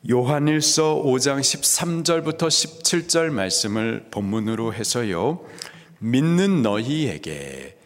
요한일서 5장 13절부터 17절 말씀을 본문으로 해서요, 믿는 너희에게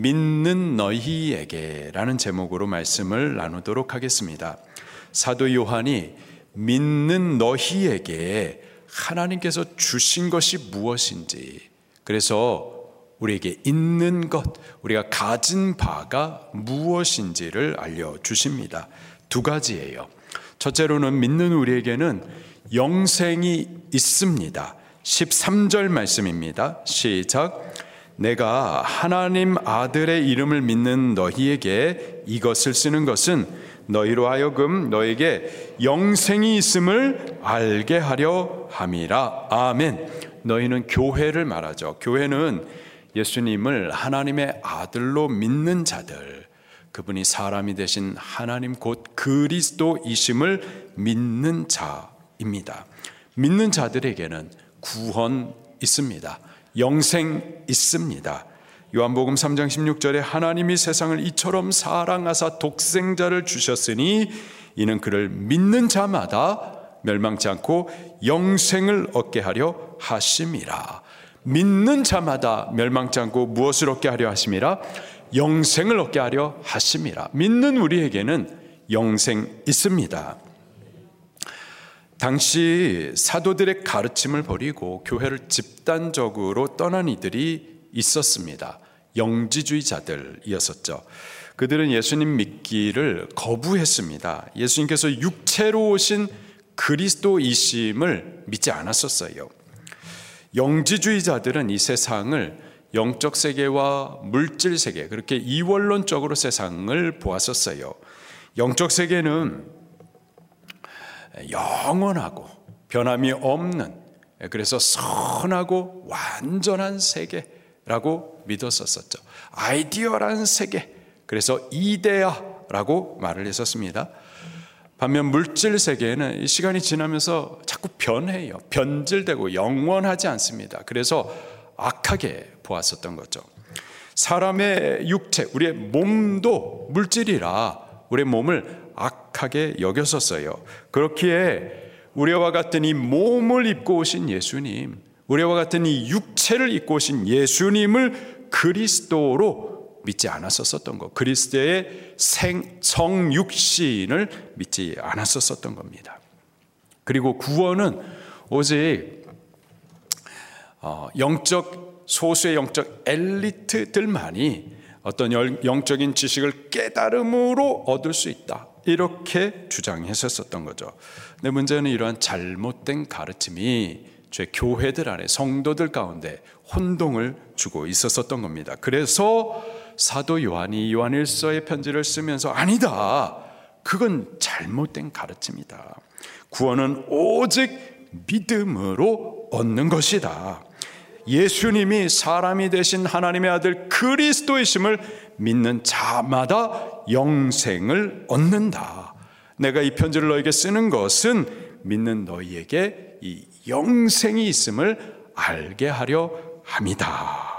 라는 제목으로 말씀을 나누도록 하겠습니다. 사도 요한이 믿는 너희에게 하나님께서 주신 것이 무엇인지, 그래서 우리에게 있는 것, 우리가 가진 바가 무엇인지를 알려주십니다. 두 가지예요. 첫째로는 믿는 우리에게는 영생이 있습니다. 13절 말씀입니다. 시작. 내가 하나님 아들의 이름을 믿는 너희에게 이것을 쓰는 것은 너희로 하여금 너에게 영생이 있음을 알게 하려 함이라. 아멘. 너희는 교회를 말하죠. 교회는 예수님을 하나님의 아들로 믿는 자들, 그분이 사람이 되신 하나님 곧 그리스도이심을 믿는 자입니다. 믿는 자들에게는 구원 있습니다. 영생 있습니다. 요한복음 3장 16절에 하나님이 세상을 이처럼 사랑하사 독생자를 주셨으니 이는 그를 믿는 자마다 멸망치 않고 영생을 얻게 하려 하심이라. 믿는 자마다 멸망치 않고 무엇을 얻게 하려 하심이라? 영생을 얻게 하려 하심이라. 믿는 우리에게는 영생 있습니다. 당시 사도들의 가르침을 버리고 교회를 집단적으로 떠난 이들이 있었습니다. 영지주의자들이었었죠. 그들은 예수님 믿기를 거부했습니다. 예수님께서 육체로 오신 그리스도이심을 믿지 않았었어요. 영지주의자들은 이 세상을 영적 세계와 물질 세계, 그렇게 이원론적으로 세상을 보았었어요. 영적 세계는 영원하고 변함이 없는, 그래서 선하고 완전한 세계라고 믿었었죠. 아이디어란 세계, 그래서 이데아라고 말을 했었습니다. 반면 물질 세계는 시간이 지나면서 자꾸 변해요. 변질되고 영원하지 않습니다. 그래서 악하게 보았었던 거죠. 사람의 육체, 우리의 몸도 물질이라 우리의 몸을 악하게 여겼었어요. 그렇기에 우리와 같은 이 몸을 입고 오신 예수님, 우리와 같은 이 육체를 입고 오신 예수님을 그리스도로 믿지 않았었던 것, 그리스도의 성육신을 믿지 않았었던 겁니다. 그리고 구원은 오직 소수의 영적 엘리트들만이 어떤 영적인 지식을 깨달음으로 얻을 수 있다, 이렇게 주장했었던 거죠. 근데 문제는 이러한 잘못된 가르침이 제 교회들 안에, 성도들 가운데 혼동을 주고 있었던 겁니다. 그래서 사도 요한이 요한일서의 편지를 쓰면서 아니다, 그건 잘못된 가르침이다. 구원은 오직 믿음으로 얻는 것이다. 예수님이 사람이 되신 하나님의 아들 그리스도이심을 믿는 자마다 영생을 얻는다. 내가 이 편지를 너에게 쓰는 것은 믿는 너희에게 이 영생이 있음을 알게 하려 함이다.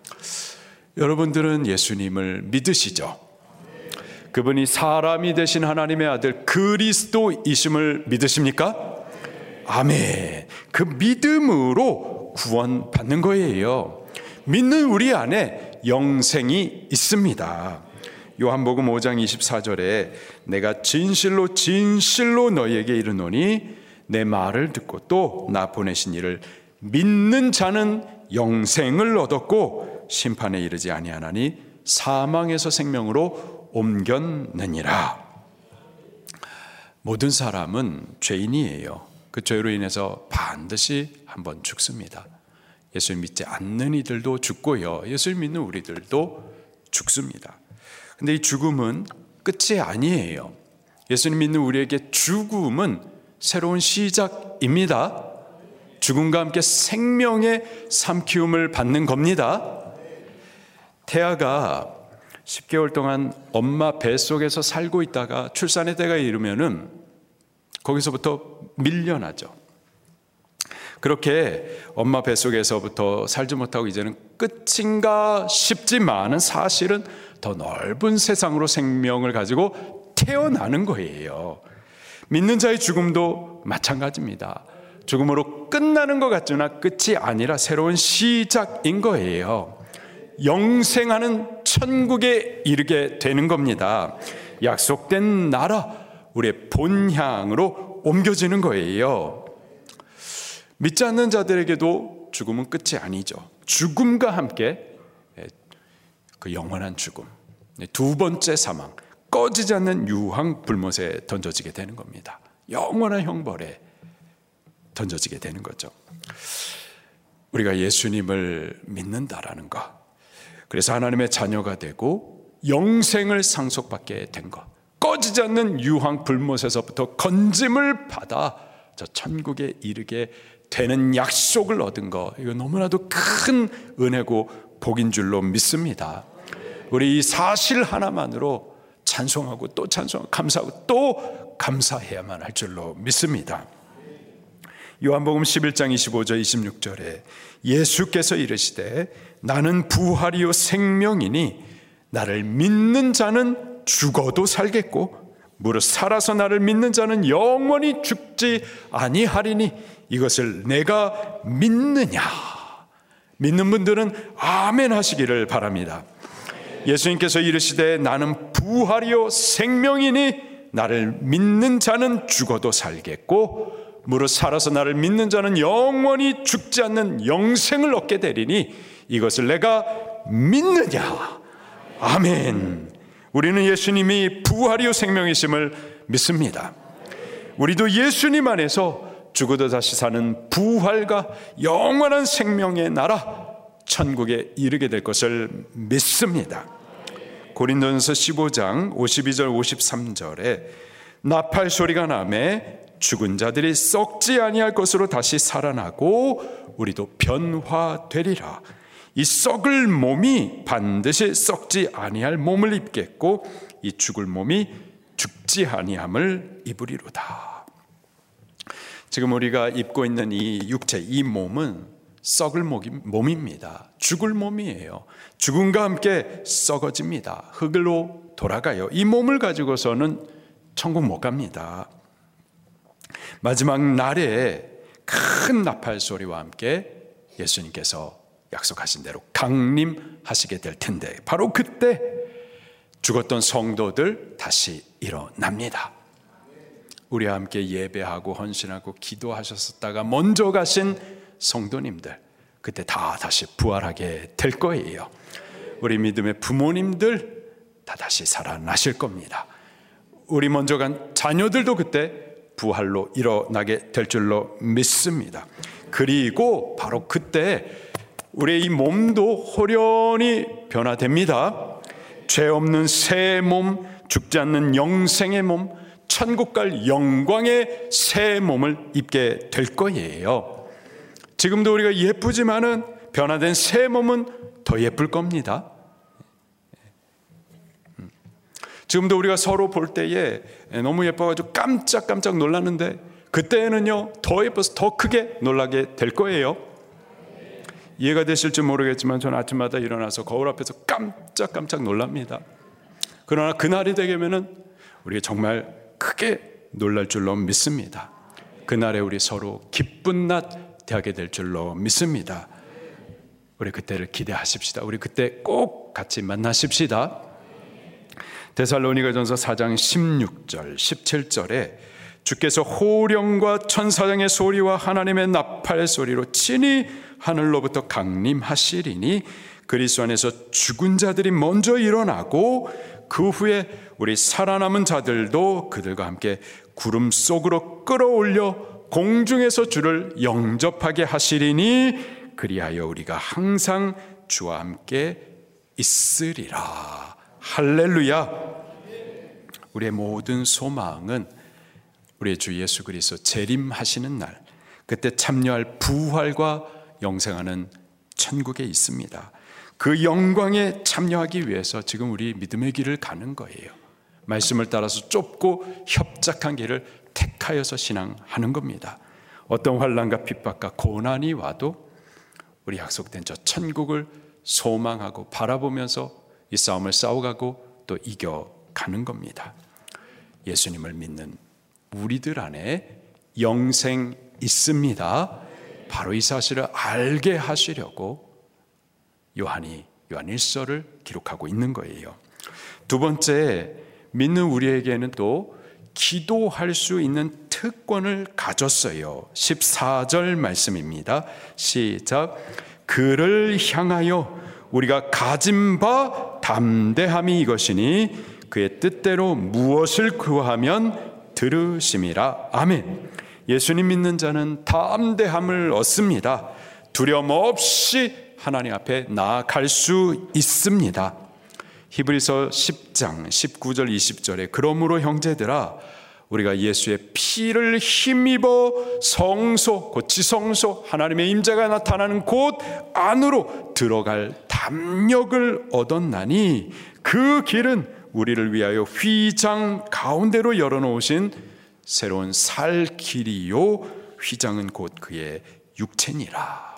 여러분들은 예수님을 믿으시죠? 그분이 사람이 되신 하나님의 아들 그리스도이심을 믿으십니까? 아멘. 그 믿음으로 구원받는 거예요. 믿는 우리 안에 영생이 있습니다. 요한복음 5장 24절에 내가 진실로 너희에게 이르노니 내 말을 듣고 또 나 보내신 이를 믿는 자는 영생을 얻었고 심판에 이르지 아니하나니 사망에서 생명으로 옮겼느니라. 모든 사람은 죄인이에요. 그 죄로 인해서 반드시 한번 죽습니다. 예수를 믿지 않는 이들도 죽고요, 예수를 믿는 우리들도 죽습니다. 근데 이 죽음은 끝이 아니에요. 예수님 믿는 우리에게 죽음은 새로운 시작입니다. 죽음과 함께 생명의 삼키움을 받는 겁니다. 태아가 10개월 동안 엄마 뱃속에서 살고 있다가 출산의 때가 이르면은 거기서부터 밀려나죠. 그렇게 엄마 뱃속에서부터 살지 못하고 이제는 끝인가 싶지만은 사실은 더 넓은 세상으로 생명을 가지고 태어나는 거예요. 믿는 자의 죽음도 마찬가지입니다. 죽음으로 끝나는 것 같으나 끝이 아니라 새로운 시작인 거예요. 영생하는 천국에 이르게 되는 겁니다. 약속된 나라, 우리의 본향으로 옮겨지는 거예요. 믿지 않는 자들에게도 죽음은 끝이 아니죠. 죽음과 함께 그 영원한 죽음, 두 번째 사망, 꺼지지 않는 유황 불못에 던져지게 되는 겁니다. 영원한 형벌에 던져지게 되는 거죠. 우리가 예수님을 믿는다라는 것, 그래서 하나님의 자녀가 되고 영생을 상속받게 된 것, 꺼지지 않는 유황 불못에서부터 건짐을 받아 저 천국에 이르게 되는 약속을 얻은 것, 이거 너무나도 큰 은혜고 복인 줄로 믿습니다. 우리 이 사실 하나만으로 찬송하고 또 찬송하고 감사하고 또 감사해야만 할 줄로 믿습니다. 요한복음 11장 25절 26절에 예수께서 이르시되 나는 부활이요 생명이니 나를 믿는 자는 죽어도 살겠고 무릇 살아서 나를 믿는 자는 영원히 죽지 아니하리니 이것을 내가 믿느냐. 믿는 분들은 아멘 하시기를 바랍니다. 예수님께서 이르시되 나는 부활이요 생명이니 나를 믿는 자는 죽어도 살겠고 무릇 살아서 나를 믿는 자는 영원히 죽지 않는 영생을 얻게 되리니 이것을 내가 믿느냐. 아멘. 우리는 예수님이 부활이요 생명이심을 믿습니다. 우리도 예수님 안에서 죽어도 다시 사는 부활과 영원한 생명의 나라 천국에 이르게 될 것을 믿습니다. 고린도전서 15장 52절 53절에 나팔 소리가 나매 죽은 자들이 썩지 아니할 것으로 다시 살아나고 우리도 변화되리라. 이 썩을 몸이 반드시 썩지 아니할 몸을 입겠고 이 죽을 몸이 죽지 아니함을 입으리로다. 지금 우리가 입고 있는 이 육체, 이 몸은 썩을 몸입니다. 죽을 몸이에요. 죽음과 함께 썩어집니다. 흙으로 돌아가요. 이 몸을 가지고서는 천국 못 갑니다. 마지막 날에 큰 나팔 소리와 함께 예수님께서 약속하신 대로 강림하시게 될 텐데 바로 그때 죽었던 성도들 다시 일어납니다. 우리와 함께 예배하고 헌신하고 기도하셨었다가 먼저 가신 성도님들 그때 다 다시 부활하게 될 거예요. 우리 믿음의 부모님들 다 다시 살아나실 겁니다. 우리 먼저 간 자녀들도 그때 부활로 일어나게 될 줄로 믿습니다. 그리고 바로 그때 우리의 이 몸도 호련히 변화됩니다. 죄 없는 새 몸, 죽지 않는 영생의 몸, 천국 갈 영광의 새 몸을 입게 될 거예요. 지금도 우리가 예쁘지만은 변화된 새 몸은 더 예쁠 겁니다. 지금도 우리가 서로 볼 때에 너무 예뻐가지고 깜짝깜짝 놀랐는데 그때는요 더 예뻐서 더 크게 놀라게 될 거예요. 이해가 되실지 모르겠지만 저는 아침마다 일어나서 거울 앞에서 깜짝깜짝 놀랍니다. 그러나 그날이 되면은 우리가 정말 크게 놀랄 줄로 믿습니다. 그날에 우리 서로 기쁜 낮 되게 될 줄로 믿습니다. 우리 그때를 기대하십시다. 우리 그때 꼭 같이 만나십시다. 데살로니가전서 4장 16절 17절에 주께서 호령과 천사장의 소리와 하나님의 나팔 소리로 친히 하늘로부터 강림하시리니 그리스도 안에서 죽은 자들이 먼저 일어나고 그 후에 우리 살아남은 자들도 그들과 함께 구름 속으로 끌어올려 공중에서 주를 영접하게 하시리니 그리하여 우리가 항상 주와 함께 있으리라. 할렐루야. 우리의 모든 소망은 우리의 주 예수 그리스도 재림하시는 날 그때 참여할 부활과 영생하는 천국에 있습니다. 그 영광에 참여하기 위해서 지금 우리 믿음의 길을 가는 거예요. 말씀을 따라서 좁고 협착한 길을 택하여서 신앙하는 겁니다. 어떤 환난과 핍박과 고난이 와도 우리 약속된 저 천국을 소망하고 바라보면서 이 싸움을 싸워가고 또 이겨가는 겁니다. 예수님을 믿는 우리들 안에 영생 있습니다. 바로 이 사실을 알게 하시려고 요한이 요한일서를 기록하고 있는 거예요. 두 번째, 믿는 우리에게는 또 기도할 수 있는 특권을 가졌어요. 14절 말씀입니다. 시작. 그를 향하여 우리가 가진 바 담대함이 이것이니 그의 뜻대로 무엇을 구하면 들으심이라. 아멘. 예수님 믿는 자는 담대함을 얻습니다. 두려움 없이 하나님 앞에 나아갈 수 있습니다. 히브리서 10장 19절 20절에 그러므로 형제들아 우리가 예수의 피를 힘입어 성소 곧 지성소 하나님의 임재가 나타나는 곳 안으로 들어갈 담력을 얻었나니 그 길은 우리를 위하여 휘장 가운데로 열어놓으신 새로운 살 길이요 휘장은 곧 그의 육체니라.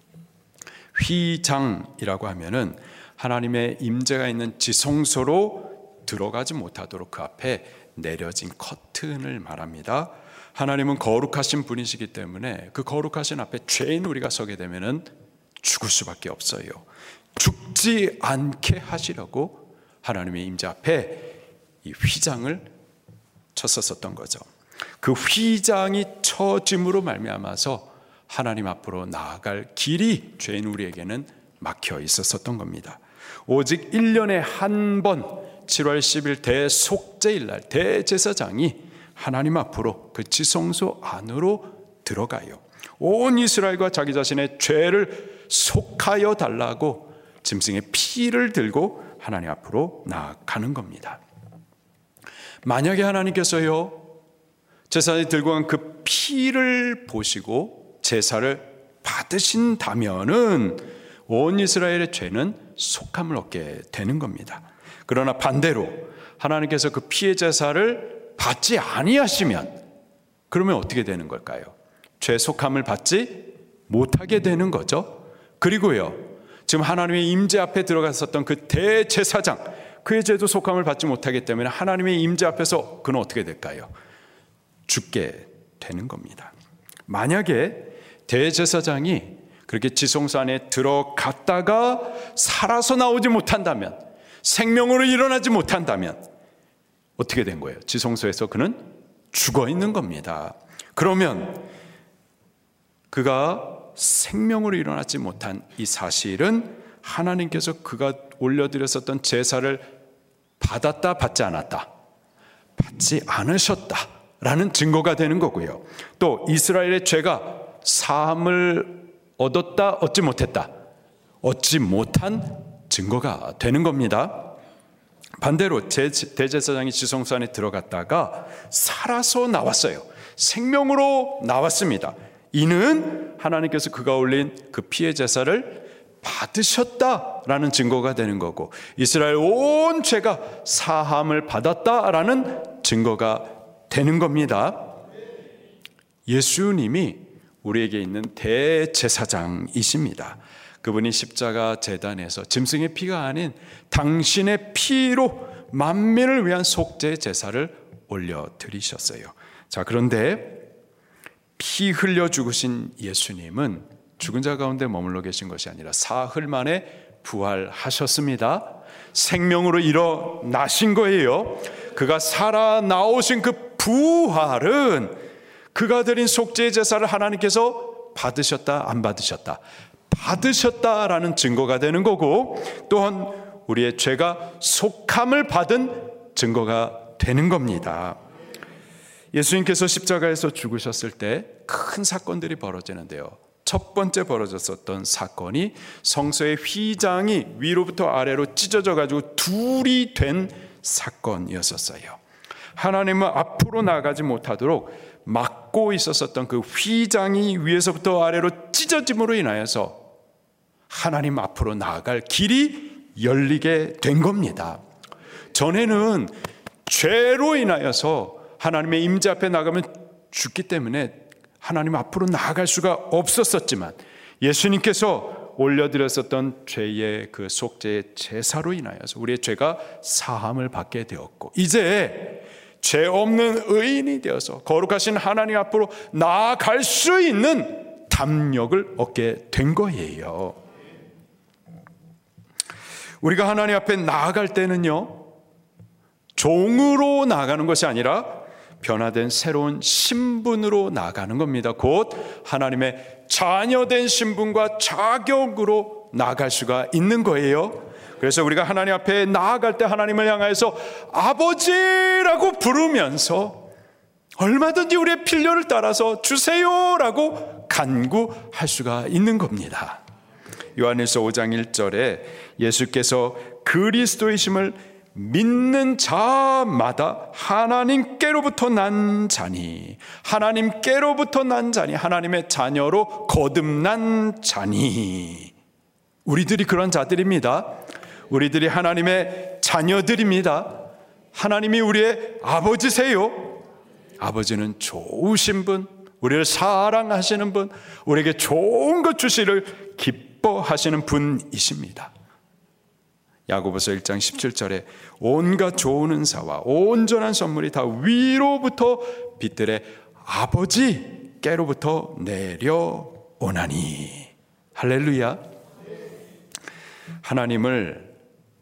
휘장이라고 하면은 하나님의 임재가 있는 지성소로 들어가지 못하도록 그 앞에 내려진 커튼을 말합니다. 하나님은 거룩하신 분이시기 때문에 그 거룩하신 앞에 죄인 우리가 서게 되면은 죽을 수밖에 없어요. 죽지 않게 하시려고 하나님의 임재 앞에 이 휘장을 쳤었던 거죠. 그 휘장이 쳐짐으로 말미암아서 하나님 앞으로 나아갈 길이 죄인 우리에게는 막혀 있었던 겁니다. 오직 1년에 한 번 7월 10일 대속죄일 날 대제사장이 하나님 앞으로 그 지성소 안으로 들어가요. 온 이스라엘과 자기 자신의 죄를 속하여 달라고 짐승의 피를 들고 하나님 앞으로 나아가는 겁니다. 만약에 하나님께서요 제사장이 들고 간 그 피를 보시고 제사를 받으신다면은 온 이스라엘의 죄는 속함을 얻게 되는 겁니다. 그러나 반대로 하나님께서 그 피의 제사를 받지 아니하시면 그러면 어떻게 되는 걸까요? 죄 속함을 받지 못하게 되는 거죠. 그리고요 지금 하나님의 임재 앞에 들어갔었던 그 대제사장 그의 죄도 속함을 받지 못하기 때문에 하나님의 임재 앞에서 그는 어떻게 될까요? 죽게 되는 겁니다. 만약에 대제사장이 그렇게 지성소 안에 들어갔다가 살아서 나오지 못한다면 생명으로 일어나지 못한다면 어떻게 된 거예요? 지성소에서 그는 죽어 있는 겁니다. 그러면 그가 생명으로 일어나지 못한 이 사실은 하나님께서 그가 올려드렸었던 제사를 받았다 받지 않았다 받지 않으셨다라는 증거가 되는 거고요. 또 이스라엘의 죄가 사함을 얻었다 얻지 못했다 얻지 못한 증거가 되는 겁니다. 반대로 대제사장이 지성소 안에 들어갔다가 살아서 나왔어요. 생명으로 나왔습니다. 이는 하나님께서 그가 올린 그 피의 제사를 받으셨다라는 증거가 되는 거고 이스라엘 온 죄가 사함을 받았다라는 증거가 되는 겁니다. 예수님이 우리에게 있는 대제사장이십니다. 그분이 십자가 제단에서 짐승의 피가 아닌 당신의 피로 만민을 위한 속죄 제사를 올려드리셨어요. 자, 그런데 피 흘려 죽으신 예수님은 죽은 자 가운데 머물러 계신 것이 아니라 사흘 만에 부활하셨습니다. 생명으로 일어나신 거예요. 그가 살아나오신 그 부활은 그가 드린 속죄 제사를 하나님께서 받으셨다 안 받으셨다 받으셨다라는 증거가 되는 거고 또한 우리의 죄가 속함을 받은 증거가 되는 겁니다. 예수님께서 십자가에서 죽으셨을 때 큰 사건들이 벌어지는데요. 첫 번째 벌어졌었던 사건이 성소의 휘장이 위로부터 아래로 찢어져 가지고 둘이 된 사건이었었어요. 하나님은 앞으로 나아가지 못하도록 막고 있었던 그 휘장이 위에서부터 아래로 찢어짐으로 인하여서 하나님 앞으로 나아갈 길이 열리게 된 겁니다. 전에는 죄로 인하여서 하나님의 임재 앞에 나가면 죽기 때문에 하나님 앞으로 나아갈 수가 없었지만 예수님께서 올려드렸었던 죄의 그 속죄의 제사로 인하여서 우리의 죄가 사함을 받게 되었고 이제 죄 없는 의인이 되어서 거룩하신 하나님 앞으로 나아갈 수 있는 담력을 얻게 된 거예요. 우리가 하나님 앞에 나아갈 때는요, 종으로 나아가는 것이 아니라 변화된 새로운 신분으로 나아가는 겁니다. 곧 하나님의 자녀된 신분과 자격으로 나아갈 수가 있는 거예요. 그래서 우리가 하나님 앞에 나아갈 때 하나님을 향해서 아버지라고 부르면서 얼마든지 우리의 필요를 따라서 주세요라고 간구할 수가 있는 겁니다. 요한일서 5장 1절에 예수께서 그리스도이심을 믿는 자마다 하나님께로부터 난 자니, 하나님께로부터 난 자니, 하나님의 자녀로 거듭난 자니, 우리들이 그런 자들입니다. 우리들이 하나님의 자녀들입니다. 하나님이 우리의 아버지세요. 아버지는 좋으신 분, 우리를 사랑하시는 분, 우리에게 좋은 것 주시를 기뻐하시는 분이십니다. 야고보서 1장 17절에 온갖 좋은 은사와 온전한 선물이 다 위로부터 빛들의 아버지께로부터 내려오나니. 할렐루야. 하나님을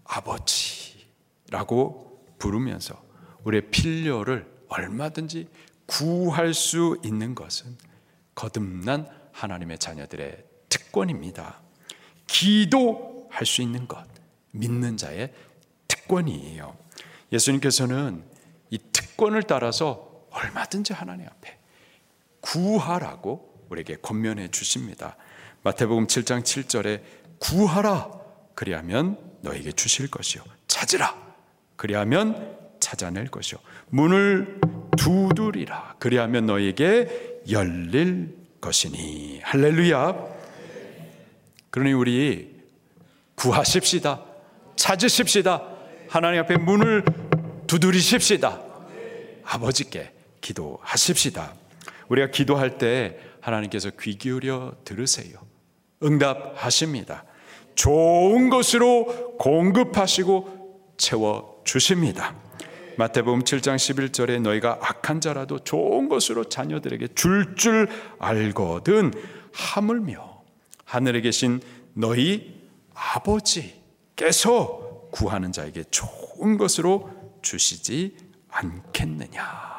아버지라고 부르면서 우리의 필요를 얼마든지 구할 수 있는 것은 거듭난 하나님의 자녀들의 특권입니다. 기도할 수 있는 것, 믿는 자의 특권이에요. 예수님께서는 이 특권을 따라서 얼마든지 하나님 앞에 구하라고 우리에게 권면해 주십니다. 마태복음 7장 7절에 구하라, 그리하면 너에게 주실 것이요, 찾으라, 그리하면 찾아낼 것이요, 문을 두드리라, 그리하면 너에게 열릴 것이니. 할렐루야. 그러니 우리 구하십시다. 찾으십시다. 하나님 앞에 문을 두드리십시다. 아버지께 기도하십시다. 우리가 기도할 때 하나님께서 귀 기울여 들으세요. 응답하십니다. 좋은 것으로 공급하시고 채워주십니다. 마태복음 7장 11절에 너희가 악한 자라도 좋은 것으로 자녀들에게 줄 알거든 하물며 하늘에 계신 너희 아버지께서 구하는 자에게 좋은 것으로 주시지 않겠느냐.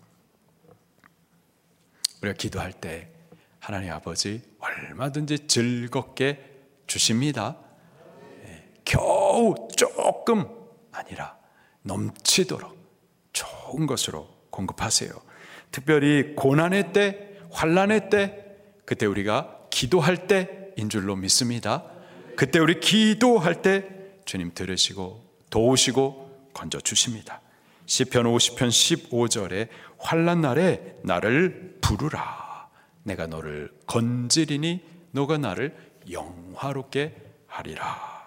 우리가 기도할 때 하나님 아버지 얼마든지 즐겁게 주십니다. 겨우 조금 아니라 넘치도록 좋은 것으로 공급하세요. 특별히 고난의 때, 환난의 때, 그때 우리가 기도할 때인 줄로 믿습니다. 그때 우리 기도할 때 주님 들으시고 도우시고 건져주십니다. 시편 50편 15절에 환난 날에 나를 부르라. 내가 너를 건지리니 너가 나를 영화롭게 하리라.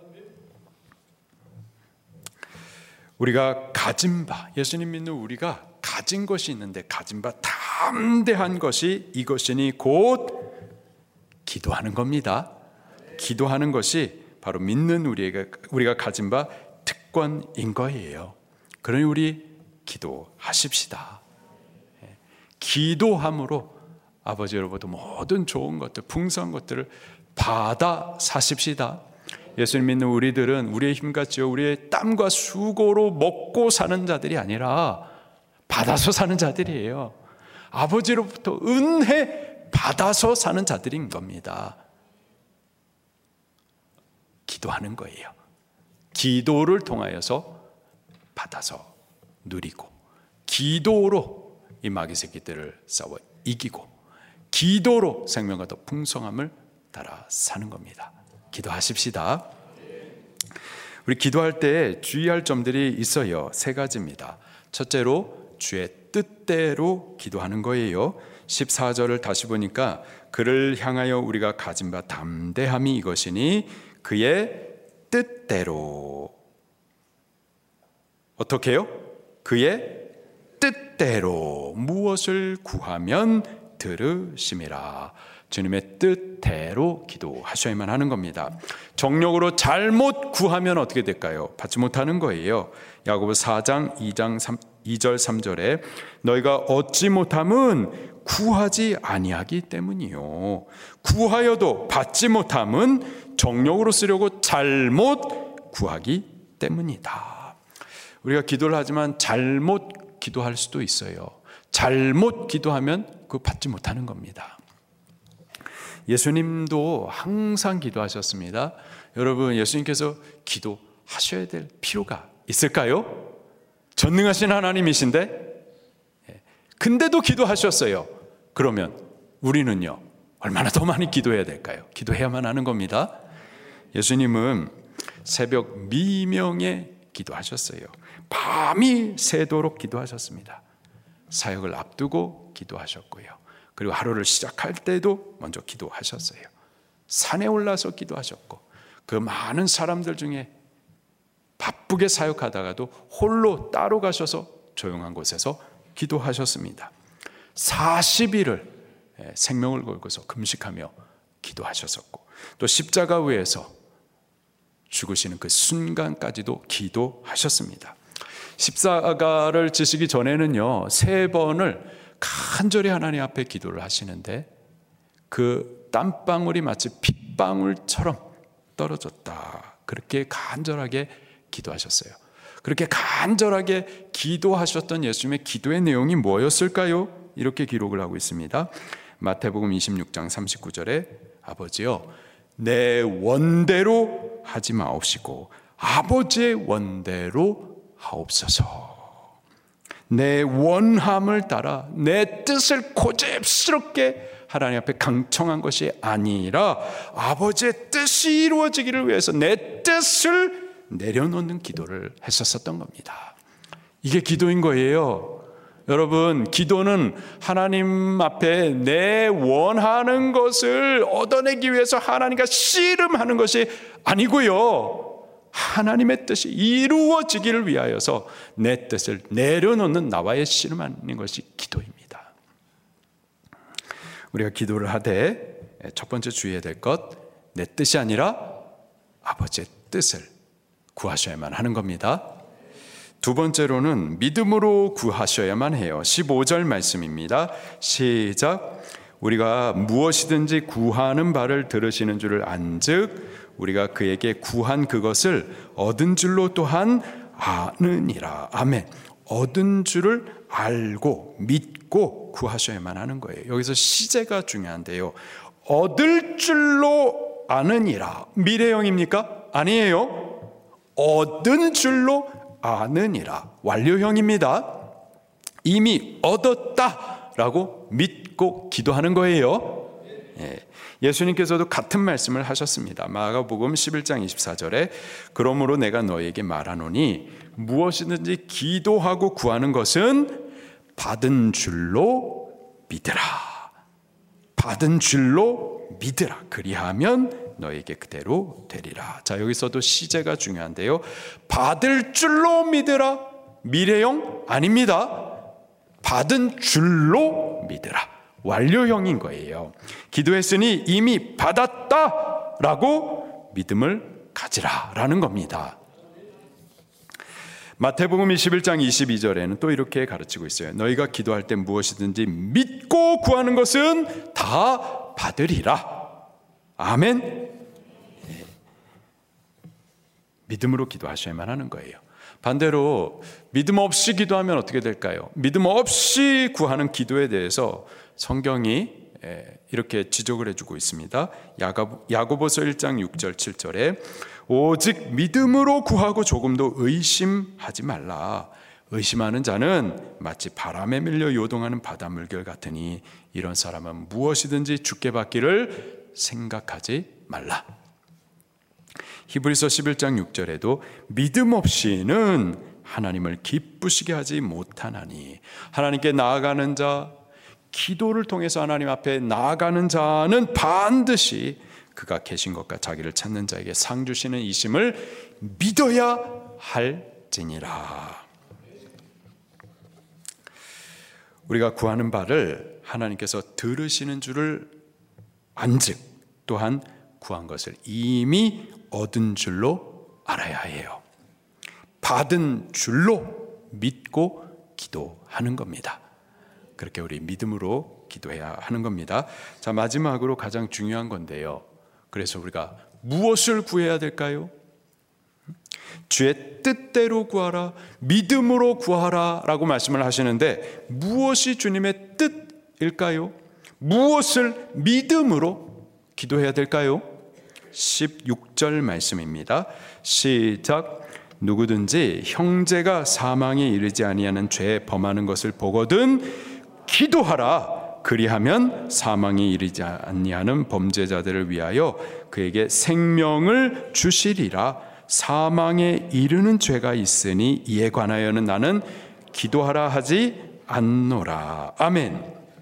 우리가 가진 바, 예수님 믿는 우리가 가진 것이 있는데 가진 바 담대한 것이 이것이니 곧 기도하는 겁니다. 기도하는 것이 바로 믿는 우리가 가진 바 특권인 거예요. 그러니 우리 기도하십시다. 기도함으로 아버지로부터 모든 좋은 것들, 풍성한 것들을 받아 사십시다. 예수님 믿는 우리들은 우리의 힘같지요, 우리의 땀과 수고로 먹고 사는 자들이 아니라 받아서 사는 자들이에요. 아버지로부터 은혜 받아서 사는 자들인 겁니다. 기도하는 거예요. 기도를 통하여서 받아서 누리고, 기도로 이 마귀 새끼들을 싸워 이기고, 기도로 생명과 더 풍성함을 따라 사는 겁니다. 기도하십시다. 우리 기도할 때 주의할 점들이 있어요. 3가지입니다. 첫째로 주의 뜻대로 기도하는 거예요. 14절을 다시 보니까 그를 향하여 우리가 가진 바 담대함이 이것이니 그의 뜻대로. 어떻게 해요? 그의 뜻대로 무엇을 구하면 들으심이라. 주님의 뜻대로 기도하셔야만 하는 겁니다. 정력으로 잘못 구하면 어떻게 될까요? 받지 못하는 거예요. 야고보 4장 2절 3절에 너희가 얻지 못함은 구하지 아니하기 때문이요 구하여도 받지 못함은 정욕으로 쓰려고 잘못 구하기 때문이다. 우리가 기도를 하지만 잘못 기도할 수도 있어요. 잘못 기도하면 그거 받지 못하는 겁니다. 예수님도 항상 기도하셨습니다. 여러분, 예수님께서 기도하셔야 될 필요가 있을까요? 전능하신 하나님이신데 근데도 기도하셨어요. 그러면 우리는요 얼마나 더 많이 기도해야 될까요? 기도해야만 하는 겁니다. 예수님은 새벽 미명에 기도하셨어요. 밤이 새도록 기도하셨습니다. 사역을 앞두고 기도하셨고요. 그리고 하루를 시작할 때도 먼저 기도하셨어요. 산에 올라서 기도하셨고 그 많은 사람들 중에 바쁘게 사역하다가도 홀로 따로 가셔서 조용한 곳에서 기도하셨습니다. 40일을 생명을 걸고서 금식하며 기도하셨었고 또 십자가 위에서 죽으시는 그 순간까지도 기도하셨습니다. 십자가를 지시기 전에는요 3번을 간절히 하나님 앞에 기도를 하시는데 그 땀방울이 마치 핏방울처럼 떨어졌다. 그렇게 간절하게 기도하셨어요. 그렇게 간절하게 기도하셨던 예수님의 기도의 내용이 뭐였을까요? 이렇게 기록을 하고 있습니다. 마태복음 26장 39절에 아버지여 내 원대로 하지 마옵시고 아버지의 원대로 하옵소서. 내 원함을 따라 내 뜻을 고집스럽게 하나님 앞에 강청한 것이 아니라 아버지의 뜻이 이루어지기를 위해서 내 뜻을 내려놓는 기도를 했었던 겁니다. 이게 기도인 거예요. 여러분, 기도는 하나님 앞에 내 원하는 것을 얻어내기 위해서 하나님과 씨름하는 것이 아니고요, 하나님의 뜻이 이루어지기를 위하여서 내 뜻을 내려놓는 나와의 씨름하는 것이 기도입니다. 우리가 기도를 하되 첫 번째 주의해야 될 것, 내 뜻이 아니라 아버지의 뜻을 구하셔야만 하는 겁니다. 두 번째로는 믿음으로 구하셔야만 해요. 15절 말씀입니다. 시작. 우리가 무엇이든지 구하는 바를 들으시는 줄을 안즉 우리가 그에게 구한 그것을 얻은 줄로 또한 아느니라. 아멘. 얻은 줄을 알고 믿고 구하셔야만 하는 거예요. 여기서 시제가 중요한데요. 얻을 줄로 아느니라. 미래형입니까? 아니에요. 얻은 줄로 아느니라. 완료형입니다. 이미 얻었다라고 믿고 기도하는 거예요. 예수님께서도 같은 말씀을 하셨습니다. 마가복음 11장 24절에 그러므로 내가 너에게 말하노니 무엇이든지 기도하고 구하는 것은 받은 줄로 믿으라. 받은 줄로 믿으라. 그리하면 너에게 그대로 되리라. 자, 여기서도 시제가 중요한데요. 받을 줄로 믿으라. 미래형 아닙니다. 받은 줄로 믿으라. 완료형인 거예요. 기도했으니 이미 받았다라고 믿음을 가지라라는 겁니다. 마태복음 21장 22절에는 또 이렇게 가르치고 있어요. 너희가 기도할 때 무엇이든지 믿고 구하는 것은 다 받으리라. 아멘. 믿음으로 기도하셔야만 하는 거예요. 반대로 믿음 없이 기도하면 어떻게 될까요? 믿음 없이 구하는 기도에 대해서 성경이 이렇게 지적을 해주고 있습니다. 야고보서 1장 6절 7절에 오직 믿음으로 구하고 조금도 의심하지 말라. 의심하는 자는 마치 바람에 밀려 요동하는 바다 물결 같으니 이런 사람은 무엇이든지 주께 받기를 생각하지 말라. 히브리서 11장 6절에도 믿음 없이는 하나님을 기쁘시게 하지 못하나니 하나님께 나아가는 자, 기도를 통해서 하나님 앞에 나아가는 자는 반드시 그가 계신 것과 자기를 찾는 자에게 상 주시는 이심을 믿어야 할지니라. 우리가 구하는 바를 하나님께서 들으시는 줄을 안즉 또한 구한 것을 이미 얻은 줄로 알아야 해요. 받은 줄로 믿고 기도하는 겁니다. 그렇게 우리 믿음으로 기도해야 하는 겁니다. 자, 마지막으로 가장 중요한 건데요. 그래서 우리가 무엇을 구해야 될까요? 주의 뜻대로 구하라, 믿음으로 구하라 라고 말씀을 하시는데 무엇이 주님의 뜻일까요? 무엇을 믿음으로 기도해야 될까요? 16절 말씀입니다. 시작. 누구든지 형제가 사망에 이르지 아니하는 죄에 범하는 것을 보거든 기도하라. 그리하면 사망에 이르지 아니하는 범죄자들을 위하여 그에게 생명을 주시리라. 사망에 이르는 죄가 있으니 이에 관하여는 나는 기도하라 하지 않노라. 아멘.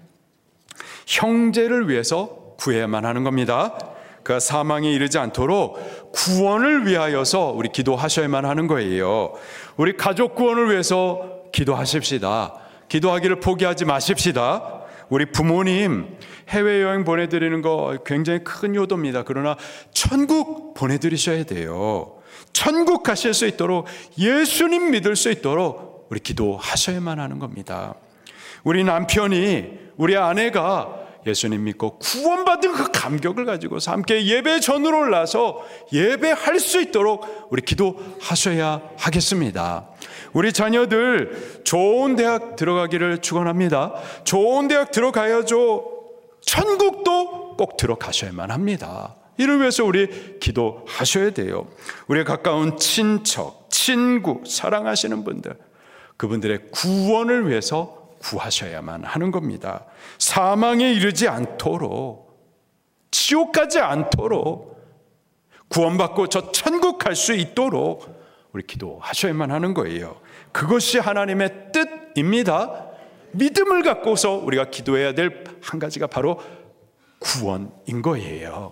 형제를 위해서 구해야만 하는 겁니다. 그가 사망에 이르지 않도록 구원을 위하여서 우리 기도하셔야만 하는 거예요. 우리 가족 구원을 위해서 기도하십시다. 기도하기를 포기하지 마십시다. 우리 부모님 해외여행 보내드리는 거 굉장히 큰 효도입니다. 그러나 천국 보내드리셔야 돼요. 천국 가실 수 있도록, 예수님 믿을 수 있도록 우리 기도하셔야만 하는 겁니다. 우리 남편이, 우리 아내가 예수님 믿고 구원받은 그 감격을 가지고서 함께 예배 전으로 올라서 예배할 수 있도록 우리 기도하셔야 하겠습니다. 우리 자녀들 좋은 대학 들어가기를 축원합니다. 좋은 대학 들어가야죠. 천국도 꼭 들어가셔야만 합니다. 이를 위해서 우리 기도하셔야 돼요. 우리의 가까운 친척, 친구, 사랑하시는 분들, 그분들의 구원을 위해서 구하셔야만 하는 겁니다. 사망에 이르지 않도록, 지옥 가지 않도록, 구원받고 저 천국 갈 수 있도록 우리 기도하셔야만 하는 거예요. 그것이 하나님의 뜻입니다. 믿음을 갖고서 우리가 기도해야 될 한 가지가 바로 구원인 거예요.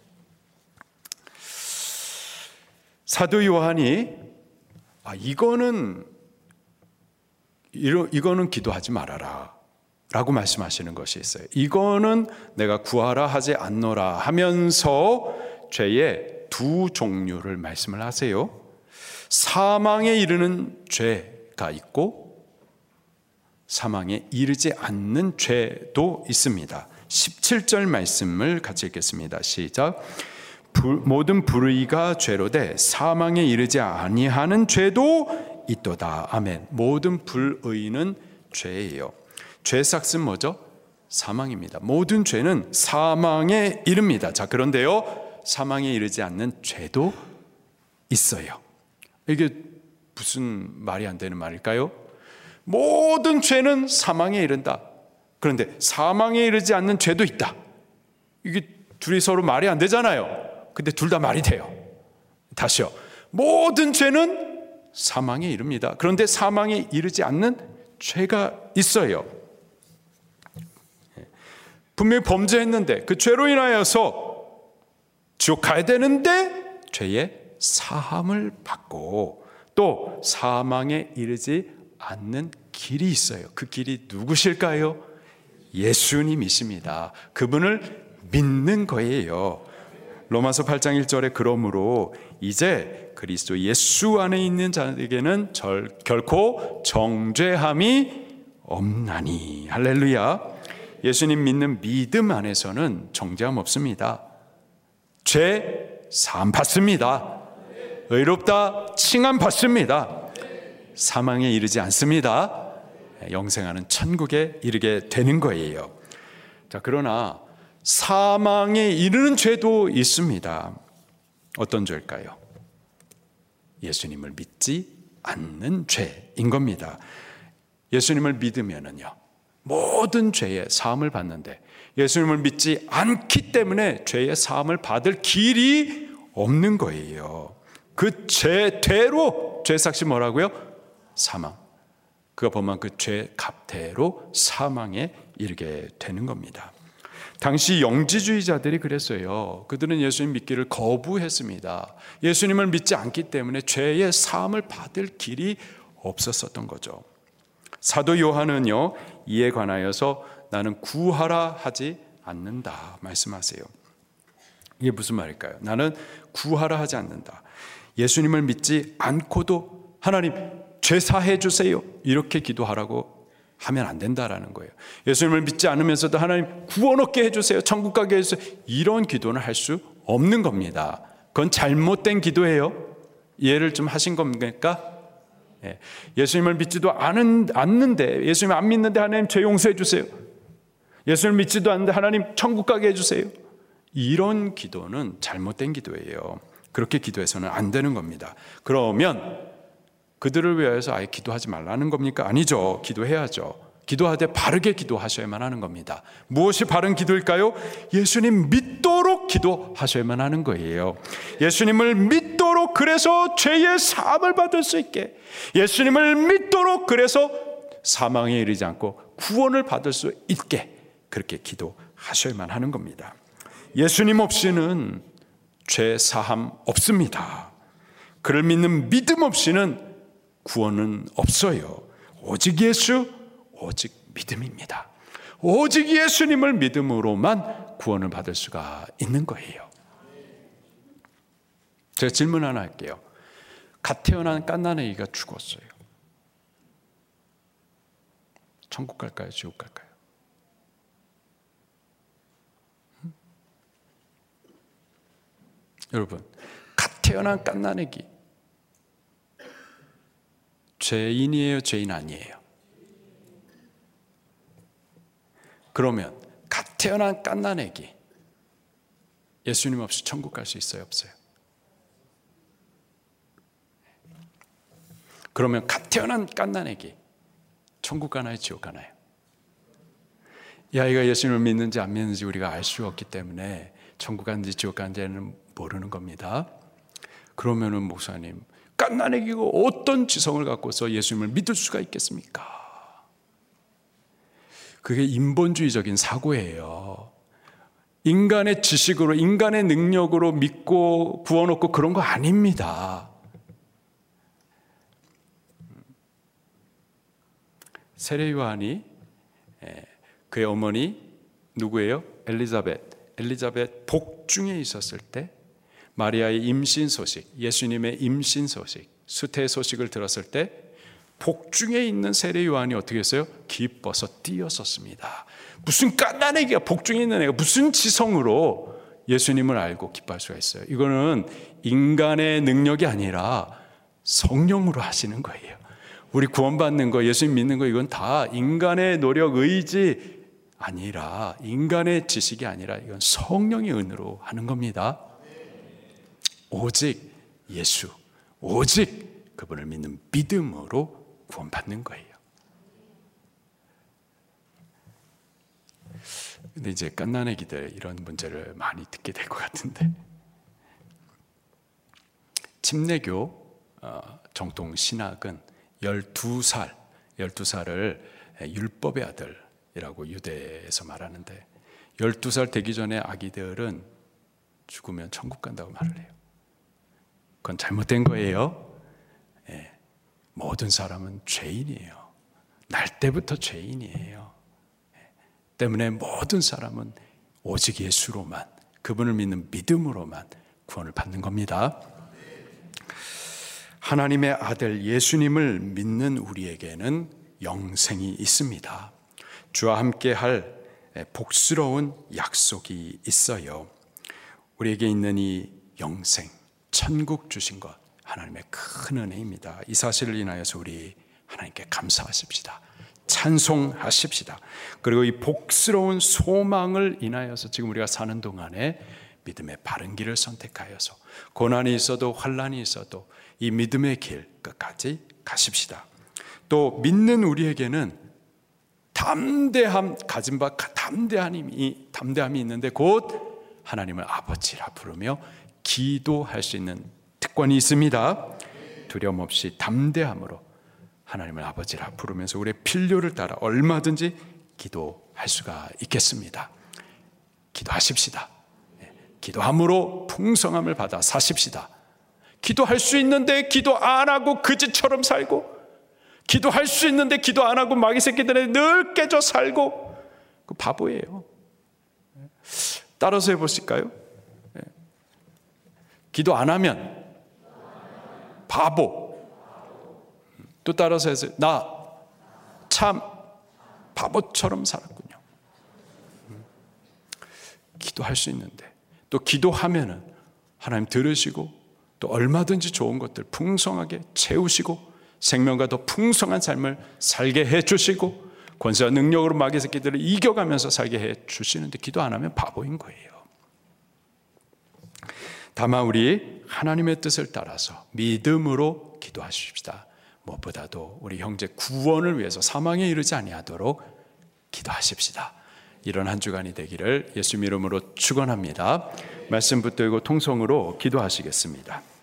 사도 요한이 이거는 기도하지 말아라 라고 말씀하시는 것이 있어요. 이거는 내가 구하라 하지 않노라 하면서 죄의 두 종류를 말씀을 하세요. 사망에 이르는 죄가 있고 사망에 이르지 않는 죄도 있습니다. 17절 말씀을 같이 읽겠습니다. 시작. 모든 불의가 죄로되 사망에 이르지 아니하는 죄도 있도다. 아멘. 모든 불의는 죄예요. 죄 삭은 뭐죠? 사망입니다. 모든 죄는 사망에 이릅니다. 자, 그런데요, 사망에 이르지 않는 죄도 있어요. 이게 무슨 말이 안 되는 말일까요? 모든 죄는 사망에 이른다. 그런데 사망에 이르지 않는 죄도 있다. 이게 둘이 서로 말이 안 되잖아요. 근데 둘 다 말이 돼요. 다시요. 모든 죄는 사망에 이릅니다. 그런데 사망에 이르지 않는 죄가 있어요. 분명히 범죄했는데 그 죄로 인하여서 지옥 가야 되는데 죄의 사함을 받고 또 사망에 이르지 않는 길이 있어요. 그 길이 누구실까요? 예수님이십니다. 그분을 믿는 거예요. 로마서 8장 1절에 그러므로 이제 그리스도 예수 안에 있는 자에게는 결코 정죄함이 없나니. 할렐루야. 예수님 믿는 믿음 안에서는 정죄함 없습니다. 죄 사함 받습니다. 의롭다 칭함 받습니다. 사망에 이르지 않습니다. 영생하는 천국에 이르게 되는 거예요. 자, 그러나 사망에 이르는 죄도 있습니다. 어떤 죄일까요? 예수님을 믿지 않는 죄인 겁니다. 예수님을 믿으면은요, 모든 죄의 사함을 받는데 예수님을 믿지 않기 때문에 죄의 사함을 받을 길이 없는 거예요. 그 죄대로, 죄 삭이 뭐라고요? 사망. 그가 범한 그 죄 값대로 사망에 이르게 되는 겁니다. 당시 영지주의자들이 그랬어요. 그들은 예수님 믿기를 거부했습니다. 예수님을 믿지 않기 때문에 죄의 사함을 받을 길이 없었던 거죠. 사도 요한은요, 이에 관하여서 나는 구하라 하지 않는다 말씀하세요. 이게 무슨 말일까요? 나는 구하라 하지 않는다. 예수님을 믿지 않고도 하나님 죄 사해 주세요, 이렇게 기도하라고 하면 안 된다라는 거예요. 예수님을 믿지 않으면서도 하나님 구원 얻게 해주세요, 천국 가게 해주세요, 이런 기도는 할 수 없는 겁니다. 그건 잘못된 기도예요. 이해를 좀 하신 겁니까? 예수님을 믿지도 않는데, 예수님 안 믿는데 하나님 죄 용서해 주세요, 예수님을 믿지도 않는데 하나님 천국 가게 해주세요, 이런 기도는 잘못된 기도예요. 그렇게 기도해서는 안 되는 겁니다. 그러면 그들을 위해서 아예 기도하지 말라는 겁니까? 아니죠. 기도해야죠. 기도하되 바르게 기도하셔야만 하는 겁니다. 무엇이 바른 기도일까요? 예수님 믿도록 기도하셔야만 하는 거예요. 예수님을 믿도록, 그래서 죄의 사함을 받을 수 있게, 예수님을 믿도록, 그래서 사망에 이르지 않고 구원을 받을 수 있게, 그렇게 기도하셔야만 하는 겁니다. 예수님 없이는 죄 사함 없습니다. 그를 믿는 믿음 없이는 구원은 없어요. 오직 예수, 오직 믿음입니다. 오직 예수님을 믿음으로만 구원을 받을 수가 있는 거예요. 제가 질문 하나 할게요. 갓 태어난 갓난아기가 죽었어요. 천국 갈까요? 지옥 갈까요? 여러분, 갓 태어난 갓난아기 죄인이에요, 죄인 아니에요? 그러면 갓 태어난 갓난아기 예수님 없이 천국 갈 수 있어요, 없어요? 그러면 갓 태어난 갓난아기 천국 가나요, 지옥 가나요? 이 아이가 예수님을 믿는지 안 믿는지 우리가 알 수 없기 때문에 천국 가는지 지옥 가는지는 모르는 겁니다. 그러면은 목사님, 갓난아기가 어떤 지성을 갖고서 예수님을 믿을 수가 있겠습니까? 그게 인본주의적인 사고예요. 인간의 지식으로, 인간의 능력으로 믿고 구원 얻고 그런 거 아닙니다. 세례 요한이 그의 어머니 누구예요? 엘리자벳 복중에 있었을 때 마리아의 임신 소식, 예수님의 임신 소식, 수태 소식을 들었을 때 복중에 있는 세례 요한이 어떻게 했어요? 기뻐서 뛰었었습니다. 무슨 갓난아기가, 복중에 있는 애가 무슨 지성으로 예수님을 알고 기뻐할 수가 있어요? 이거는 인간의 능력이 아니라 성령으로 하시는 거예요. 우리 구원받는 거, 예수님 믿는 거, 이건 다 인간의 노력, 의지 아니라, 인간의 지식이 아니라 이건 성령의 은혜로 하는 겁니다. 오직 예수, 오직 그분을 믿는 믿음으로 구원받는 거예요. 근데 이제 갓난아기들 이런 문제를 많이 듣게 될 것 같은데, 침례교 정통 신학은 12살을 율법의 아들이라고 유대에서 말하는데, 12살 되기 전에 아기들은 죽으면 천국 간다고 말을 해요. 그건 잘못된 거예요. 모든 사람은 죄인이에요. 날 때부터 죄인이에요. 때문에 모든 사람은 오직 예수로만, 그분을 믿는 믿음으로만 구원을 받는 겁니다. 하나님의 아들 예수님을 믿는 우리에게는 영생이 있습니다. 주와 함께 할 복스러운 약속이 있어요. 우리에게 있는 이 영생, 천국 주신 것, 하나님의 큰 은혜입니다. 이 사실을 인하여서 우리 하나님께 감사하십시다. 찬송하십시다. 그리고 이 복스러운 소망을 인하여서 지금 우리가 사는 동안에 믿음의 바른 길을 선택하여서 고난이 있어도 환난이 있어도 이 믿음의 길 끝까지 가십시다. 또 믿는 우리에게는 담대함, 가진 바 담대함이 있는데 곧 하나님을 아버지라 부르며 기도할 수 있는 특권이 있습니다. 두려움 없이 담대함으로 하나님을 아버지라 부르면서 우리의 필요를 따라 얼마든지 기도할 수가 있겠습니다. 기도하십시다. 기도함으로 풍성함을 받아 사십시다. 기도할 수 있는데 기도 안 하고 그지처럼 살고, 기도할 수 있는데 기도 안 하고 마귀 새끼들에 늘 깨져 살고, 그 바보예요. 따라서 해보실까요? 기도 안 하면 바보. 또 따라서 해서 나 참 바보처럼 살았군요. 기도할 수 있는데, 또 기도하면은 하나님 들으시고 또 얼마든지 좋은 것들 풍성하게 채우시고 생명과 더 풍성한 삶을 살게 해주시고 권세와 능력으로 마귀의 새끼들을 이겨가면서 살게 해주시는데 기도 안 하면 바보인 거예요. 다만 우리 하나님의 뜻을 따라서 믿음으로 기도하십시다. 무엇보다도 우리 형제 구원을 위해서 사망에 이르지 아니하도록 기도하십시다. 이런 한 주간이 되기를 예수님 이름으로 축원합니다. 말씀 붙들고 통성으로 기도하시겠습니다.